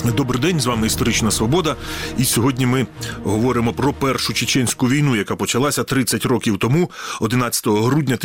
Добрий день, з вами «Історична Свобода». І сьогодні ми говоримо про Першу чеченську війну, яка почалася 30 років тому, 11 грудня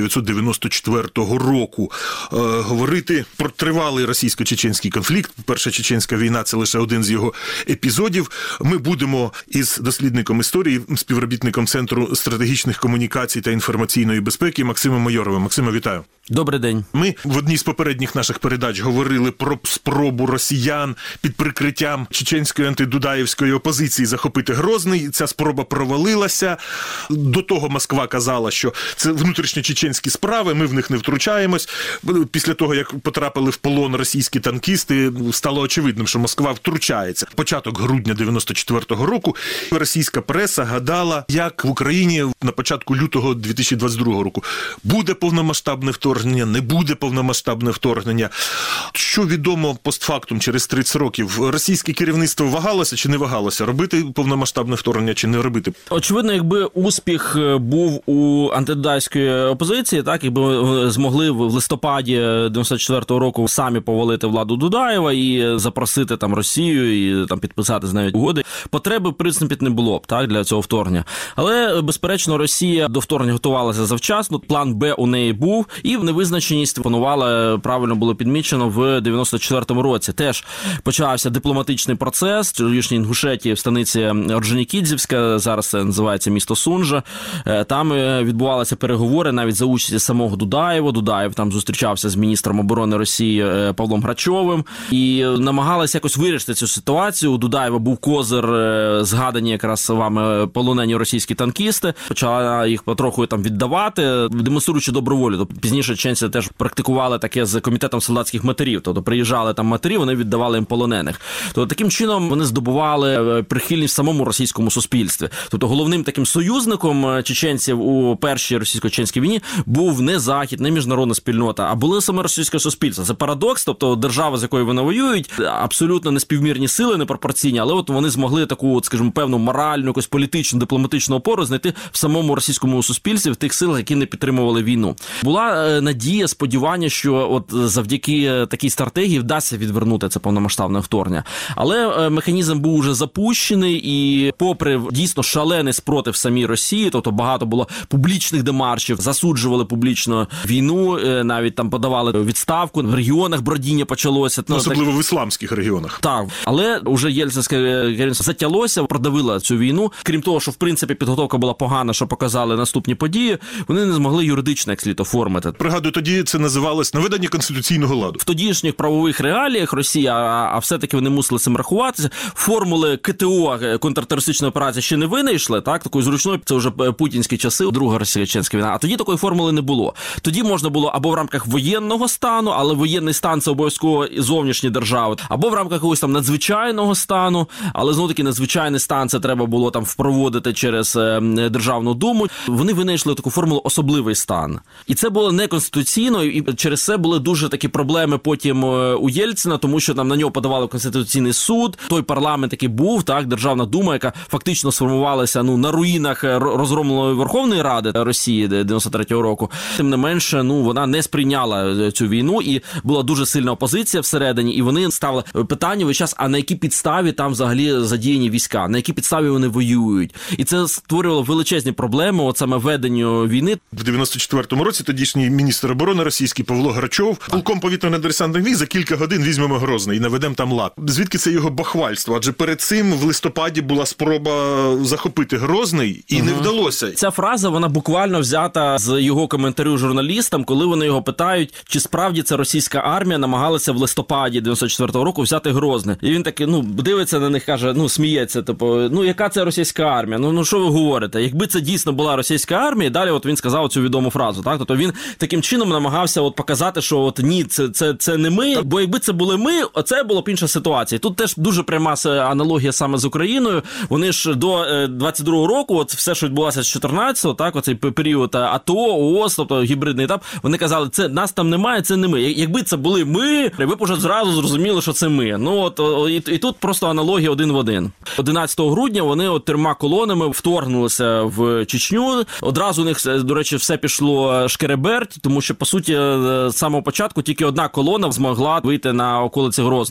1994 року. Говорити про тривалий російсько-чеченський конфлікт, Перша чеченська війна – це лише один з його епізодів. Ми будемо із дослідником історії, співробітником Центру стратегічних комунікацій та інформаційної безпеки Максимом Майоровим. Максиме, вітаю. Добрий день. Ми в одній з попередніх наших передач говорили про спробу росіян під прикриттям чеченської антидудаєвської опозиції захопити Грозний. Ця спроба провалилася. До того Москва казала, що це внутрішньочеченські справи, ми в них не втручаємось. Після того, як потрапили в полон російські танкісти, стало очевидним, що Москва втручається. Початок грудня 94-го року російська преса гадала, як в Україні на початку лютого 2022 року буде повномасштабне вторгнення, не буде повномасштабне вторгнення. Що відомо постфактум через 30 років? Російське керівництво вагалося чи не вагалося? Робити повномасштабне вторгнення чи не робити? Очевидно, якби успіх був у антидудайської опозиції, так, якби змогли в листопаді 94-го року самі повалити владу Дудаєва і запросити там Росію і там підписати з нею угоди, потреби, в принципі, не було б, так, для цього вторгнення. Але, безперечно, Росія до вторгнення готувалася завчасно, план Б у неї був, і невизначеність панувала, правильно було підмічено, в 94-му році. Теж почався дипломатичний процес. У Южній Інгушетії, в станиці Орджонікідзевська, зараз це називається місто Сунжа. Там відбувалися переговори навіть за участі самого Дудаєва. Дудаєв там зустрічався з міністром оборони Росії Павлом Грачовим і намагалися якось вирішити цю ситуацію. У Дудаєва був козир, згадані якраз вами полонені російські танкісти. Почала їх потроху там віддавати, демонструючи добру волю. Пізніше чеченці теж практикували таке з комітетом солдатських матерів. Тобто приїжджали там матері, вони віддавали їм полонених. Тобто таким чином вони здобували прихильність в самому російському суспільстві. Тобто головним таким союзником чеченців у першій російсько-чеченській війні був не Захід, не міжнародна спільнота, а було саме російське суспільство. Це парадокс, тобто держава, з якою вони воюють, абсолютно неспівмірні сили, непропорційні, але от вони змогли таку, скажімо, певну моральну, якусь політичну, дипломатичну опору знайти в самому російському суспільстві, в тих силах, які не підтримували війну. Була надія, сподівання, що от завдяки такій стратегії вдасться відвернути це повномасштабне вторгнення. Але механізм був уже запущений, і попри дійсно шалений спротив самій Росії, тобто багато було публічних демаршів, засуджували публічно війну, навіть там подавали відставку, в регіонах бродіння почалося. Особливо в ісламських регіонах. Так, але вже єльцинське керівництво затялося, продавило цю війну. Крім того, що в принципі підготовка була погана, що показали наступні події, вони не змогли юридично як слід оформити. Пригадую, тоді це називалось наведення конституційного ладу. В тодішніх правових реаліях Росія, а все-таки вони мусили цим рахуватися. Формули КТО, контртерористичної операції, ще не винайшли, так, такої зручної, це вже путінські часи, друга російсько-чеченська війна. А тоді такої формули не було. Тоді можна було або в рамках воєнного стану, але воєнний стан – це обов'язково зовнішні держави, або в рамках якогось там надзвичайного стану, але знову-таки надзвичайний стан це треба було там впроводити через Державну думу. Вони винайшли таку формулу особливий стан. І це було неконституційно, і через це були дуже такі проблеми потім у Єльцина, тому що там на нього подавали Конституційний суд, той парламент, який був, так, Державна дума, яка фактично сформувалася на руїнах розгромленої Верховної Ради Росії 93-го року. Тим не менше, вона не сприйняла цю війну, і була дуже сильна опозиція всередині, і вони ставили питання весь час, а на якій підставі там взагалі задіяні війська, на якій підставі вони воюють. І це створювало величезні проблеми, от саме веденню війни. В 94-му році тодішній міністр оборони російський Павло Грачов полком повітряно-десантних військ за кілька годин візьмемо Грозний і наведемо там лад. Звідки це його бахвальство? Адже перед цим в листопаді була спроба захопити Грозний і не вдалося. Ця фраза, вона буквально взята з його коментарю журналістам, коли вони його питають, чи справді це російська армія намагалася в листопаді 94-го року взяти Грозний. І він таки, дивиться на них, каже, сміється, яка це російська армія? Що ви говорите? Якби це дійсно була російська армія, далі от він сказав цю відому фразу, так? Тобто він таким чином намагався показати, що ні, це не ми, бо якби це були ми, це було б інша ситуація. Тут теж дуже пряма аналогія саме з Україною. Вони ж до 22-го року, от все, що відбулося з 14-го, так, оцей період АТО, ООС, тобто гібридний етап, вони казали, це нас там немає, це не ми. Якби це були ми, ви б уже зразу зрозуміли, що це ми. І тут просто аналогія один в один. 11 грудня вони 3 колонами вторгнулися в Чечню. Одразу у них, до речі, все пішло шкереберть, тому що, по суті, з самого початку тільки одна колона змогла вийти на околиці Грозного. Колона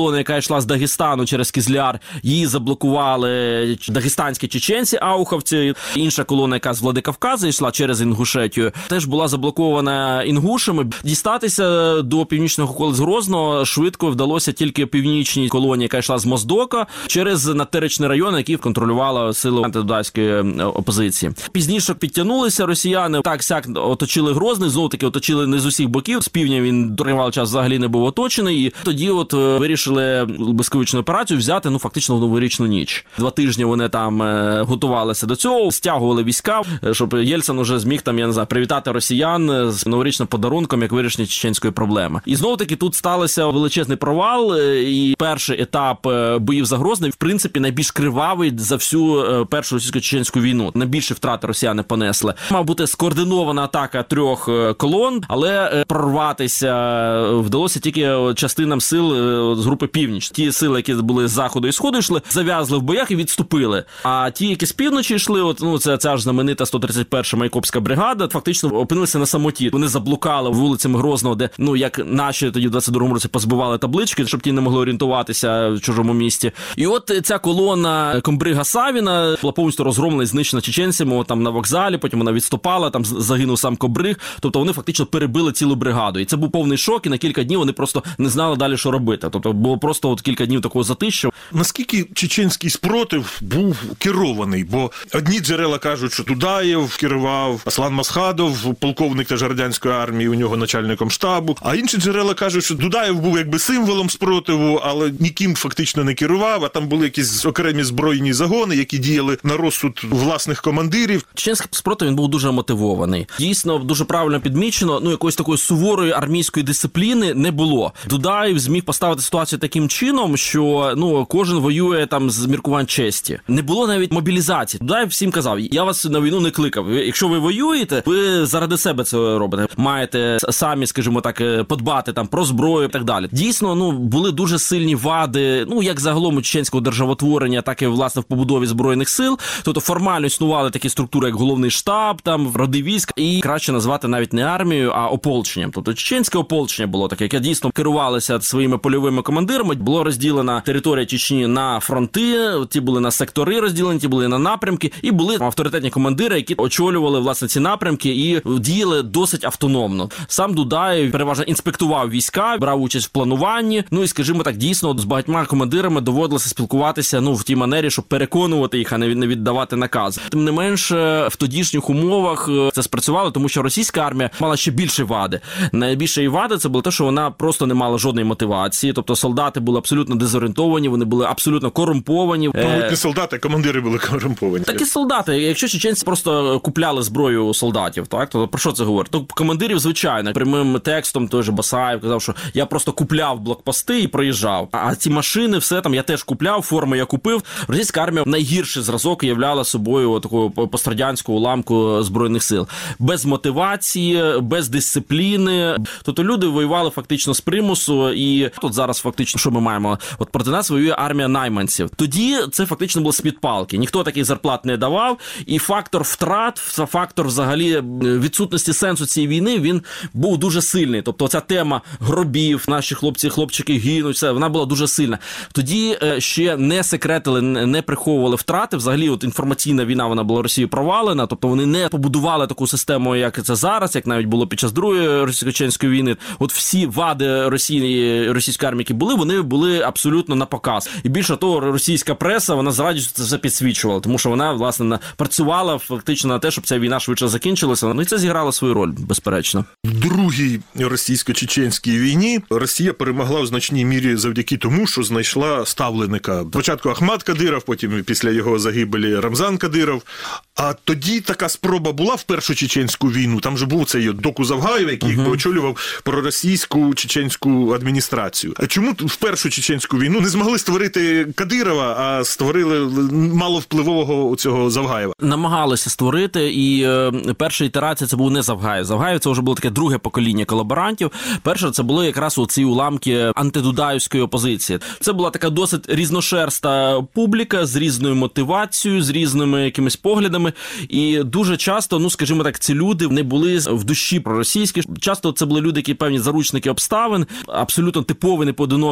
колона, яка йшла з Дагестану через Кізляр, її заблокували дагестанські чеченці, ауховці. Інша колона, яка з Владикавказу йшла через Інгушетію, теж була заблокована інгушами. Дістатися до північного околиць Грозного швидко вдалося тільки північній колоні, яка йшла з Моздока, через Натеречний район, який контролювала сили антидудайської опозиції. Пізніше підтягнулися росіяни, так-сяк оточили Грозний, знову-таки оточили не з усіх боків, з півдня він тривалий час взагалі не був оточений, і тоді вирішили блискавичну операцію взяти, фактично в новорічну ніч. 2 тижні вони там готувалися до цього, стягували війська, щоб Єльцин уже зміг привітати росіян з новорічним подарунком, як вирішення чеченської проблеми. І знову-таки тут стався величезний провал, і перший етап боїв за Грозний, в принципі, найбільш кривавий за всю першу російсько-чеченську війну. Найбільше втрати росіяни понесли. Мав бути скоординована атака 3 колон, але прорватися вдалося тільки частинам сил з групи Північ. Ті сили, які були з заходу і сходу йшли, зав'язли в боях і відступили. А ті, які з півночі йшли, це ця ж знаменита 131-ша Майкопська бригада, фактично опинилися на самоті. Вони заблукали вулицями Грозного, де, як наші тоді в 22-му році позбивали таблички, щоб ті не могли орієнтуватися в чужому місті. І от ця колона комбрига Савіна була повністю розгромлена і знищена чеченцями на вокзалі, потім вона відступала, там загинув сам комбриг, тобто вони фактично перебили цілу бригаду. І це був повний шок, і на кілька днів вони просто не знали далі, що робити. Тобто було просто кілька днів такого затища. Наскільки чеченський спротив був керований? Бо одні джерела кажуть, що Дудаєв керував, Аслан Масхадов, полковник теж радянської армії, у нього начальником штабу, а інші джерела кажуть, що Дудаєв був якби символом спротиву, але ніким фактично не керував, а там були якісь окремі збройні загони, які діяли на розсуд власних командирів. Чеченський спротив, він був дуже мотивований. Дійсно, дуже правильно підмічено, якоїсь такої суворої армійської дисципліни не було. Дудаєв зміг поставити ситуацію таким чином, що кожен воює там з міркувань честі. Не було навіть мобілізації. Дудаєв всім казав: я вас на війну не кликав. Якщо ви воюєте, ви заради себе це робите. Маєте самі, скажімо так, подбати там про зброю і так далі. Дійсно, були дуже сильні вади, як загалом у чеченського державотворення, так і, власне, в побудові збройних сил. Тобто формально існували такі структури, як головний штаб, там роди військ, і краще назвати навіть не армією, а ополченням. Тобто чеченське ополчення було таке, яке дійсно керувалося своїми польовими командирами. Було розділена територія Чечні на фронти, ті були на сектори розділені, ті були на напрямки, і були авторитетні командири, які очолювали, власне, ці напрямки і діяли досить автономно. Сам Дудаєв переважно інспектував війська, брав участь в плануванні, і, скажімо так, дійсно з багатьма командирами доводилося спілкуватися, в тій манері, щоб переконувати їх, а не віддавати наказ. Тим не менш, в тодішніх умовах це спрацювало, тому що російська армія мала ще більше вади. Найбільше її вади це було те, що вона просто не мала жодної мотивації, тобто солдати були абсолютно дезорієнтовані, вони були абсолютно корумповані. Не солдати, а командири були корумповані. Такі солдати, якщо чеченці просто купляли зброю у солдатів, так, то про що це говорить? То командирів, звичайно, прямим текстом той же Басаєв казав, що я просто купляв блокпости і проїжджав. А ці машини, все там, я теж купляв, форму я купив. Російська армія найгірший зразок являла собою таку пострадянську уламку збройних сил. Без мотивації, без дисципліни. Тобто люди воювали фактично з примусу, і тут зараз фактично, що ми маємо? От проти нас воює армія найманців. Тоді це фактично було з-під палки. Ніхто таких зарплат не давав, і фактор втрат, фактор взагалі відсутності сенсу цієї війни, він був дуже сильний. Тобто ця тема гробів, наші хлопці гинуть, все, вона була дуже сильна. Тоді ще не секретили, не приховували втрати. Взагалі, от інформаційна війна, вона була Росією провалена, тобто вони не побудували таку систему, як це зараз, як навіть було під час Другої російсько-чеченської війни. От всі вади російської армії, які були, вони були абсолютно на показ. І більше того, російська преса, вона з радістю це все підсвічувала, тому що вона, власне, працювала фактично на те, щоб ця війна швидше закінчилася. І це зіграло свою роль, безперечно. В Другій російсько-чеченській війні Росія перемогла в значній мірі завдяки тому, що знайшла ставленика. Спочатку Ахмат Кадиров, потім після його загибелі Рамзан Кадиров. А тоді така спроба була в Першу чеченську війну. Там же був цей Доку Завгаєв, який очолював проросійську чеченську адміністрацію. А чому в Першу чеченську війну не змогли створити Кадирова, а створили маловпливового цього Завгаєва? Намагалися створити, і перша ітерація це був не Завгаєв. Завгаєв це вже було таке друге покоління колаборантів. Перше це були якраз оці уламки антидудаївської опозиції. Це була така досить різношерста публіка з різною мотивацією, з різними якимись поглядами. І дуже часто, скажімо так, ці люди не були в душі проросійські. Часто це були люди, які певні заручники обставин, абсолютно типові, непоодинокі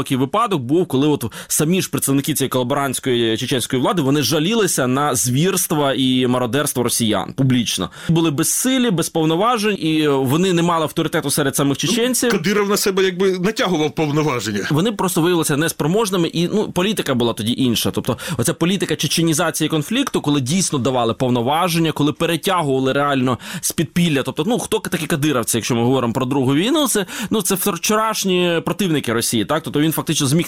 поодинокий випадок був, коли от самі ж представники цієї колаборантської чеченської влади, вони жалілися на звірства і мародерство росіян публічно. Були безсилі, без повноважень, і вони не мали авторитету серед самих чеченців. Кадиров на себе якби натягував повноваження. Вони просто виявилися неспроможними, і політика була тоді інша. Тобто оця політика чеченізації конфлікту, коли дійсно давали повноваження, коли перетягували реально з підпілля. Тобто, хто такі кадировці, якщо ми говоримо про Другу війну, це вчорашні противники Росії, так? Тобто він фактично зміг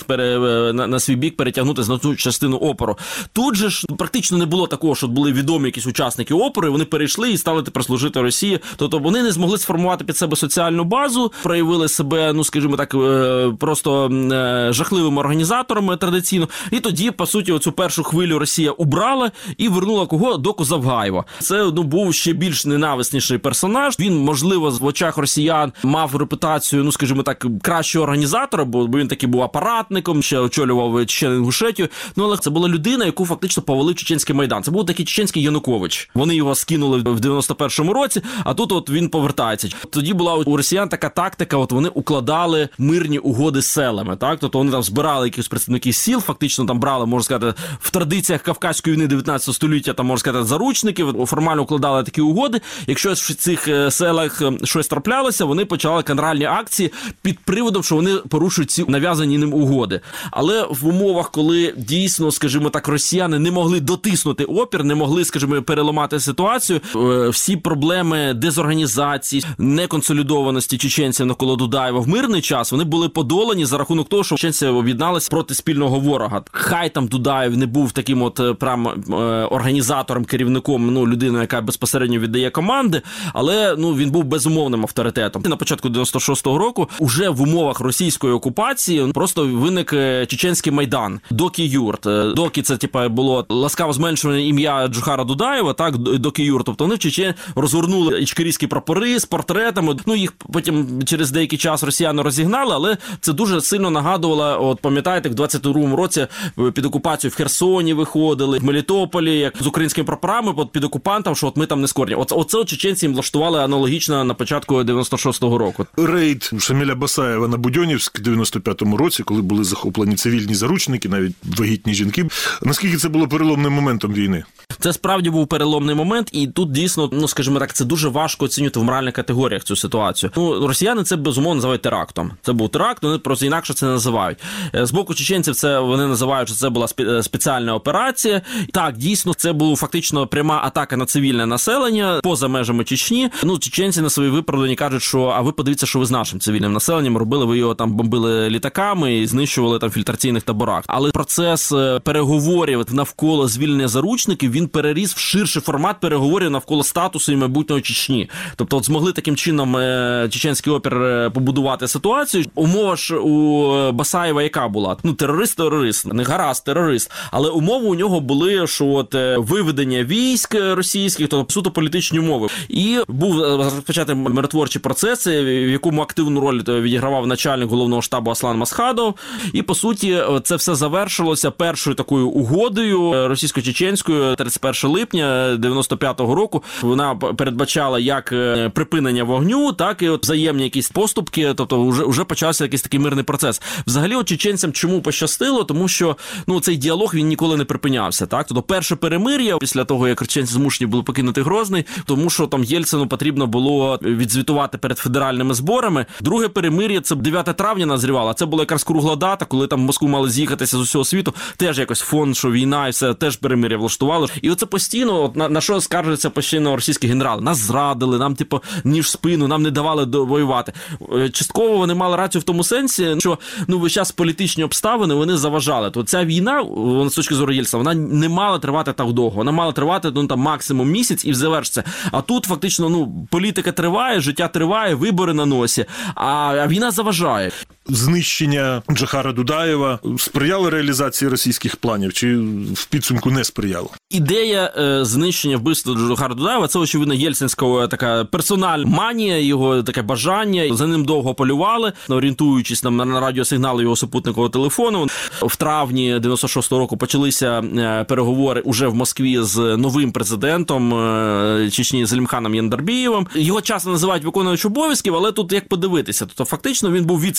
на свій бік перетягнути значну частину опору. Тут же ж практично не було такого, що були відомі якісь учасники опору, і вони перейшли і стали тепер служити Росії. Тобто вони не змогли сформувати під себе соціальну базу, проявили себе, скажімо так, просто жахливими організаторами традиційно. І тоді, по суті, оцю першу хвилю Росія убрала і вернула кого? Доку Завгаєва. Це був ще більш ненависніший персонаж. Він, можливо, в очах росіян мав репутацію, скажімо так, кращого організатора, бо він таки був апаратником, ще очолював Чечен-Інгушетію. Але це була людина, яку фактично повалив Чеченський Майдан. Це був такий чеченський Янукович. Вони його скинули в 91-му році, а тут от він повертається. Тоді була у росіян така тактика, от вони укладали мирні угоди з селами, так? Тобто вони там збирали якісь представники сіл, фактично там брали, можна сказати, в традиціях Кавказької війни 19 століття, там, можна сказати, заручників, формально укладали такі угоди. Якщо в цих селах щось траплялося, вони почали каральні акції під приводом, що вони порушують ці нав'язані ним угоди. Але в умовах, коли дійсно, скажімо так, росіяни не могли дотиснути опір, не могли, скажімо, переламати ситуацію, всі проблеми дезорганізації, неконсолідованості чеченців навколо Дудаєва в мирний час, вони були подолані за рахунок того, що чеченці об'єдналися проти спільного ворога. Хай там Дудаєв не був таким от прям організатором, керівником, людиною, яка безпосередньо віддає команди, але він був безумовним авторитетом. На початку 96-го року уже в умовах російської окупації просто виник чеченський Майдан, Доки-Юрт. Доки це було ласкаво зменшуване ім'я Джохара Дудаєва, так, Доки-Юрт. Тобто вони в Чечені розгорнули ічкерійські прапори з портретами. Їх потім через деякий час росіяни розігнали, але це дуже сильно нагадувало, от пам'ятаєте, в 22-му році під окупацією в Херсоні виходили, в Мелітополі, як з українськими прапорами під окупантом, що от ми там не скорні. Оце чеченці їм влаштували аналогічно на початку 96-го року. Рейд Шаміля Басаєва на Будьонівськ в 95-му році, коли були захоплені цивільні заручники, навіть вагітні жінки. Наскільки це було переломним моментом війни? Це справді був переломний момент, і тут дійсно, скажімо так, це дуже важко оцінювати в моральних категоріях цю ситуацію. Росіяни це, безумовно, називають терактом. Це був теракт, вони просто інакше це не називають. З боку чеченців вони називають, що це була спеціальна операція. Так, дійсно, це була фактично пряма атака на цивільне населення поза межами Чечні. Чеченці на свої виправдання кажуть, що а ви подивіться, що ви з нашим цивільним населенням робили, ви його там бомбили літаками і знищували там в фільтраційних таборах. Але процес переговорів навколо звільнення заручників, він переріс в ширший формат переговорів навколо статусу і майбутнього Чечні. Тобто змогли таким чином чеченський опір побудувати ситуацію. Умова ж у Басаєва яка була? Терорист, не гаразд, терорист. Але умови у нього були, що от виведення військ російських, тобто суто політичні умови. І був розпочатий миротворчий процес, в якому активну роль відігравав начальник головного штабу Аслан Масхадов. І, по суті, це все завершилося першою такою угодою російсько-чеченською 31 липня 95-го року. Вона передбачала як припинення вогню, так і взаємні якісь поступки, тобто вже почався якийсь такий мирний процес. Взагалі, чеченцям чому пощастило? Тому що цей діалог, він ніколи не припинявся, так? Тобто перше перемир'я після того, як чеченці змушені були покинути Грозний, тому що там Єльцину потрібно було відзвітувати перед федеральними зборами. Друге перемир'я, це 9 травня назрівало, а це була якраз кругла дата, коли там в Москву мали з'їхатися з усього світу, теж якось фон, що війна і все, теж перемир'я влаштувало. І оце постійно, на що скаржаться постійно російські генерали? Нас зрадили, нам, ніж в спину, нам не давали воювати. Частково вони мали рацію в тому сенсі, що, весь час політичні обставини, вони заважали. То ця війна, з точки зору Єльцина, вона не мала тривати так довго. Вона мала тривати, максимум місяць і завершиться. А тут, фактично, політика триває, життя триває, вибори на носі, а війна заважає. Знищення Джохара Дудаєва сприяло реалізації російських планів чи в підсумку не сприяло? Ідея знищення вбивства Джохара Дудаєва – це, очевидно, єльцинська така персональна манія, його таке бажання. За ним довго полювали, орієнтуючись на радіосигнали його супутникового телефону. В травні 96-го року почалися переговори уже в Москві з новим президентом Чечні Зелімханом Яндарбієвим. Його часто називають виконуючим обов'язків, але тут як подивитися. Тобто фактично він був віце-президентом,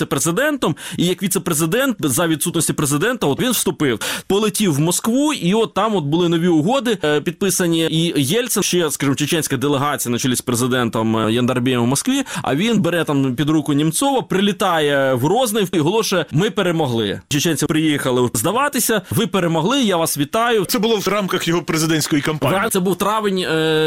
президентом, і як віце-президент, за відсутності президента, от він вступив, полетів в Москву, і от там от були нові угоди підписані, і Єльцин, ще, скажімо, чеченська делегація на чолі з президентом Яндарбєєм в Москві, а він бере там під руку Німцова, прилітає в Грозний і оголошує: ми перемогли. Чеченці приїхали здаватися, ви перемогли, я вас вітаю. Це було в рамках його президентської кампанії. Це був травень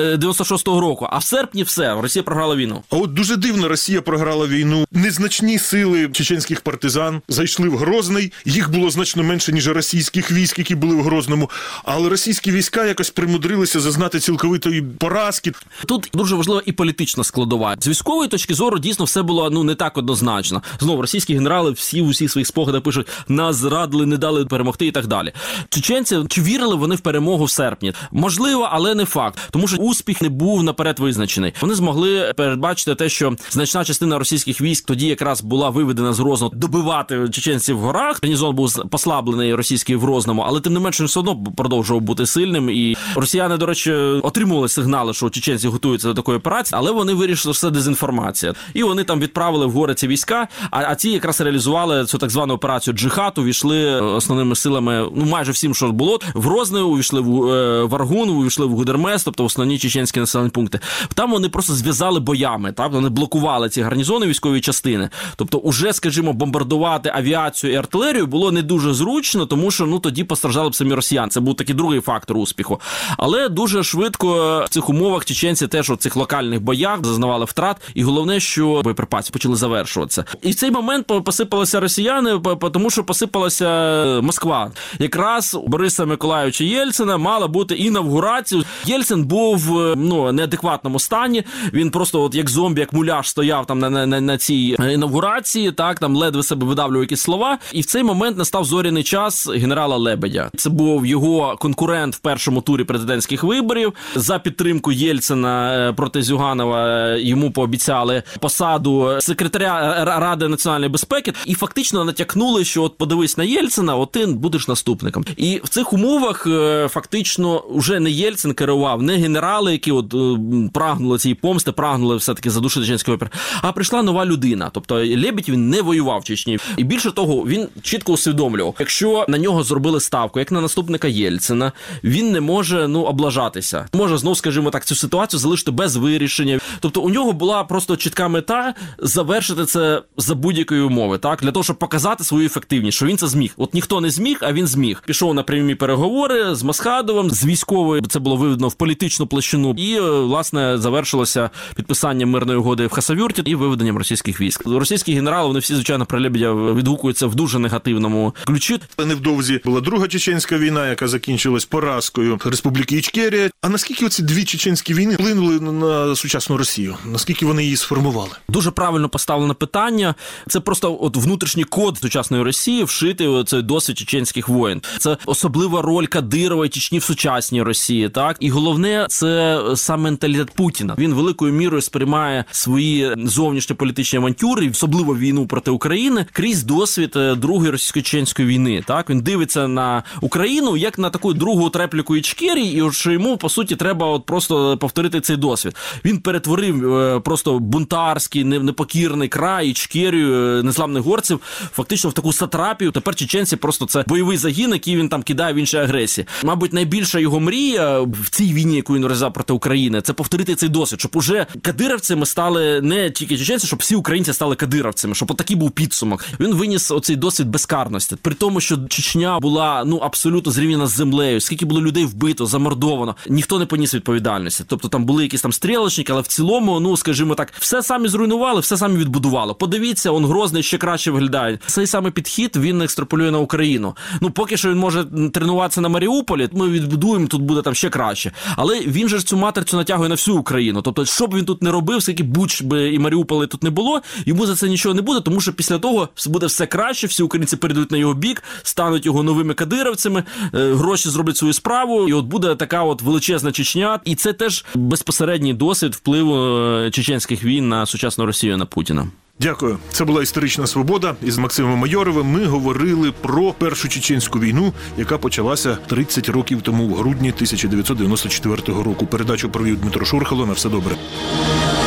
96-го року, а в серпні все, Росія програла війну. А от дуже дивно, Росія програла війну. Незначні сили чеченських партизан зайшли в Грозний, їх було значно менше, ніж російських військ, які були в Грозному, але російські війська якось примудрилися зазнати цілковитої поразки. Тут дуже важлива і політична складова. З військової точки зору дійсно все було не так однозначно. Знову, російські генерали всі у всіх своїх спогадах пишуть: нас зрадили, не дали перемогти і так далі. Чеченці, чи вірили вони в перемогу в серпні? Можливо, але не факт. Тому що успіх не був наперед визначений. Вони змогли передбачити те, що значна частина російських військ тоді якраз була виведена з Грозного добивати чеченців в горах. Гарнізон був послаблений російський в Грозному, але тим не менше все одно продовжував бути сильним. І росіяни, до речі, отримували сигнали, що чеченці готуються до такої операції, але вони вирішили, що це дезінформація. І вони там відправили в гори ці війська, а ці якраз реалізували цю так звану операцію Джихад, увійшли основними силами, майже всім, що було. В Грозний увійшли в Аргун, увійшли в Гудермес, тобто основні чеченські населені пункти. Там вони просто зв'язали боями, так? Вони блокували ці гарнізони, військові частини. Тобто уже, скажімо, бомбардувати авіацію і артилерію було не дуже зручно, тому що тоді постраждали б самі росіяни. Це був такий другий фактор успіху. Але дуже швидко в цих умовах чеченці теж у цих локальних боях зазнавали втрат, і головне, що боєприпаси почали завершуватися. І в цей момент посипалися росіяни, тому що посипалася Москва. Якраз у Бориса Миколайовича Єльцина мала бути інавгурація. Єльцин був в неадекватному стані. Він просто як зомбі, як муляж стояв там на цій інавгурації, так, там ледве себе видавлював якісь слова. І в цей момент настав зоряний час генерала Лебедя. Це був його конкурент в першому турі президентських виборів. За підтримку Єльцина проти Зюганова йому пообіцяли посаду секретаря Ради національної безпеки і фактично натякнули, що от подивись на Єльцина, от ти будеш наступником. І в цих умовах фактично вже не Єльцин керував, не генерали, які от прагнули цієї помсти, прагнули все-таки задушити чеченський опір, а прийшла нова людина. Тобто Лебедь, він не воював в Чечні. І більше того, він чітко усвідомлював, якщо на нього зробили ставку, як на наступника Єльцина, він не може, облажатися. Може, знов, скажімо так, цю ситуацію залишити без вирішення. Тобто у нього була просто чітка мета завершити це за будь-якої умови, так? Для того, щоб показати свою ефективність, що він це зміг. От ніхто не зміг, а він зміг. Пішов на прямі переговори з Масхадовим, з військовою, це було виведено в політичну площину, і, власне, завершилося підписанням мирної угоди в Хасавюрті і виведенням російських військ. Російські генерали, вони всі, звичайно, про Лебедя відгукуються в дуже негативному ключі. Невдовзі була друга чеченська війна, яка закінчилась поразкою Республіки Ічкерія. А наскільки оці дві чеченські війни вплинули на сучасну Росію? Наскільки вони її сформували? Дуже правильно поставлене питання. Це просто от внутрішній код сучасної Росії вшитий у цей досвід чеченських воєн. Це особлива роль Кадирова і Чечні в сучасній Росії, так? І головне, це сам менталітет Путіна. Він великою мірою сприймає свої зовнішньополітичні авантюри, особливо війну проти України, крізь досвід Другої російсько-чеченської війни, так? Він дивиться на Україну як на таку другу репліку Ічкерії, і що йому, по суті, треба от просто повторити цей досвід. Він перетворив просто бунтарський, непокірний край, Ічкерію, незламних горців, фактично в таку сатрапію. Тепер чеченці просто це бойовий загін, який він там кидає в інші агресії. Мабуть, найбільша його мрія в цій війні, яку він розв'язав проти України, це повторити цей досвід, щоб уже кадировцями стали не тільки чеченці, щоб всі українці стали кадировцями, щоб отакий був підсумок. Він виніс оцей досвід безкарності. При тому, що Чечня була, абсолютно зрівняна з землею, скільки було людей вбито, замордовано, ніхто не поніс відповідальності. Тобто там були якісь там стрілочники, але в цілому, скажімо так, все самі зруйнували, все самі відбудували. Подивіться, Грозний ще краще виглядає. Цей самий підхід він екстраполює на Україну. Поки що він може тренуватися на Маріуполі, ми відбудуємо, тут буде там ще краще. Але він же цю матрицю натягує на всю Україну. Тобто, що б він тут не робив, скільки Буч би і Маріуполі тут не було, йому за це нічого не буде, тому що після того буде все краще, всі українці перейдуть на його бік, стануть його новими кадировцями, гроші зроблять свою справу, і от буде така от величезна Чечня. І це теж безпосередній досвід впливу чеченських війн на сучасну Росію, на Путіна. Дякую. Це була «Історична свобода» із Максимом Майоровим. Ми говорили про Першу чеченську війну, яка почалася 30 років тому в грудні 1994 року. Передачу провів Дмитро Шурхало. На все добре.